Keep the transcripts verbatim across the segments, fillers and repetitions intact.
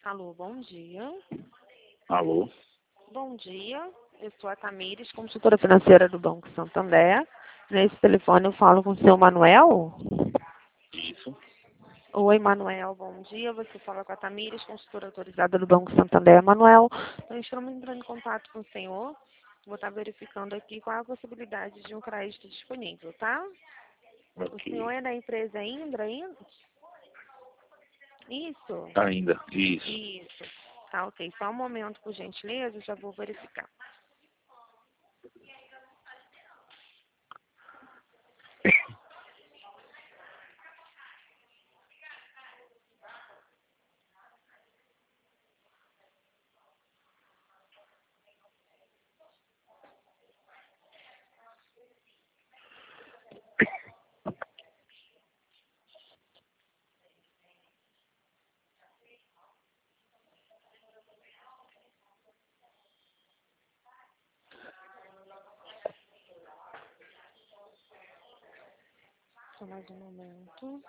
Alô, bom dia. Alô? Bom dia, eu sou a Tamires, consultora financeira do Banco Santander. Nesse telefone eu falo com o seu Manuel. Isso. Oi, Manuel, bom dia. Você fala com a Tamires, consultora autorizada do Banco Santander. Manuel, nós estamos entrando em contato com o senhor. Vou estar verificando aqui qual é a possibilidade de um crédito disponível, tá? Ok. O senhor é da empresa Indra ainda? Isso? Ainda. Isso. Isso. Tá, ok. Só um momento, por gentileza, eu já vou verificar. Só mais um momento.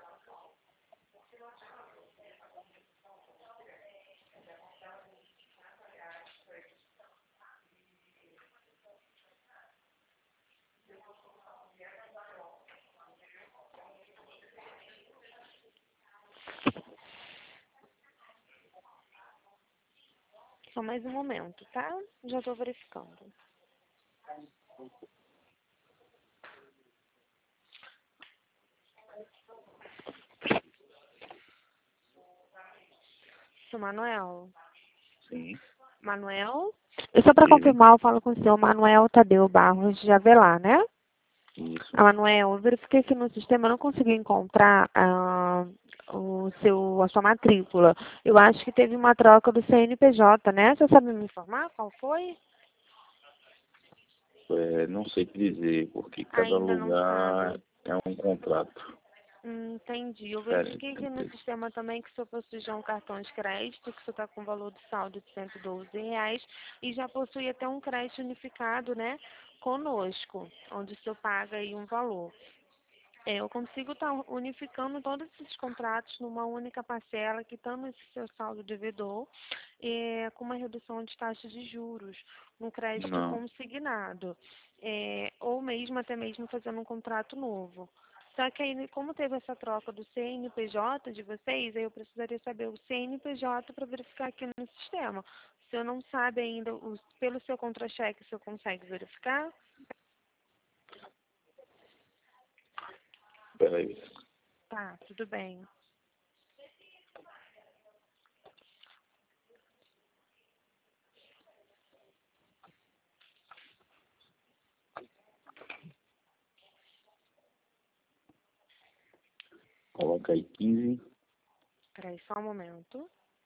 Só mais um momento, tá? Já estou verificando. Seu Manuel? Sim. Manuel? E só para Ele. confirmar, eu falo com o senhor Manuel Tadeu Barros de Avelar, né? Isso. Ah, Manuel, eu verifiquei aqui no sistema, eu não consegui encontrar ah, o seu, a sua matrícula. Eu acho que teve uma troca do C N P J, né? Você sabe me informar qual foi? É, não sei o que dizer, porque cada Ainda não lugar sabe. é um contrato Hum, entendi. Eu diferente. verifiquei aqui no sistema também que o senhor possui já um cartão de crédito, que o senhor está com valor de saldo de cento e doze reais e já possui até um crédito unificado, né, conosco, onde o senhor paga aí um valor. É, eu consigo estar unificando todos esses contratos numa única parcela, quitando esse seu saldo devedor, é, com uma redução de taxa de juros, um crédito Não. consignado, é, ou mesmo até mesmo fazendo um contrato novo. Só que aí, como teve essa troca do C N P J de vocês, aí eu precisaria saber o C N P J para verificar aqui no sistema. O senhor não sabe ainda, o, pelo seu contra-cheque, o senhor consegue verificar? Peraí. Tá, tudo bem. Coloca aí quinze, Peraí, só um momento.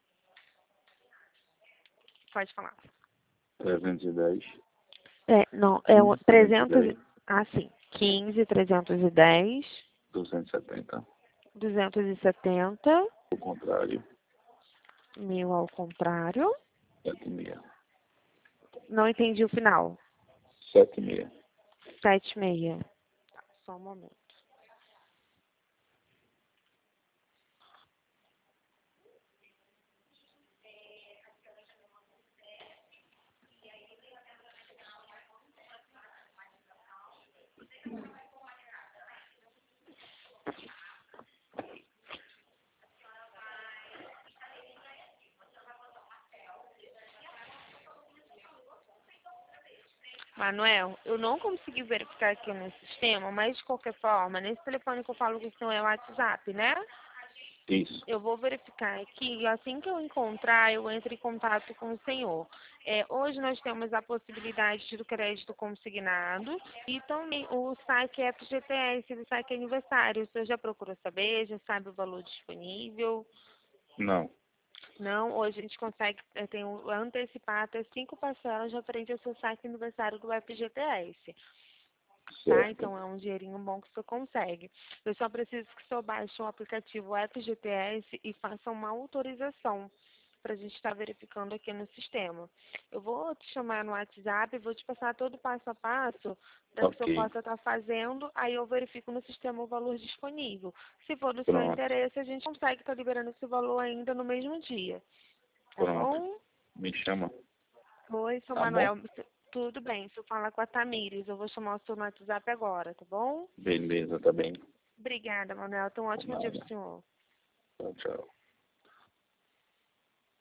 Pode falar. trezentos e dez, É, não, é o quinze, trezentos e trezentos, dez, ah, sim, quinze, trezentos e dez, duzentos e setenta. duzentos e setenta, O contrário, mil ao contrário. sete e meia. Não entendi o final. sete e meia. Sete e meia. Tá, só um momento. Manuel, eu não consegui verificar aqui no sistema, mas de qualquer forma, nesse telefone que eu falo com o senhor é o WhatsApp, né? Isso. Eu vou verificar aqui e assim que eu encontrar, eu entro em contato com o senhor. É, hoje nós temos a possibilidade do crédito consignado e também o saque F G T S, o saque aniversário. O senhor já procurou saber, já sabe o valor disponível? Não. Não, hoje a gente consegue é, tem, um- antecipar até cinco parcelas referente ao seu saque aniversário do F G T S. Tá? Certo. Então é um dinheirinho bom que você consegue. Eu só preciso que você baixe o aplicativo F G T S e faça uma autorização para a gente estar verificando aqui no sistema. Eu vou te chamar no WhatsApp, vou te passar todo o passo a passo para que o senhor Ok. possa estar fazendo, aí eu verifico no sistema o valor disponível. Se for do seu Pronto. interesse, a gente consegue estar liberando esse valor ainda no mesmo dia. Tá Pronto. bom? Me chama. Oi, seu Tá Manuel. Tudo bem, se eu falar com a Tamires, eu vou chamar o seu no WhatsApp agora, tá bom? Beleza, tá bem. Obrigada, Manuel. Tenha um ótimo dia pro senhor. Tchau, tchau.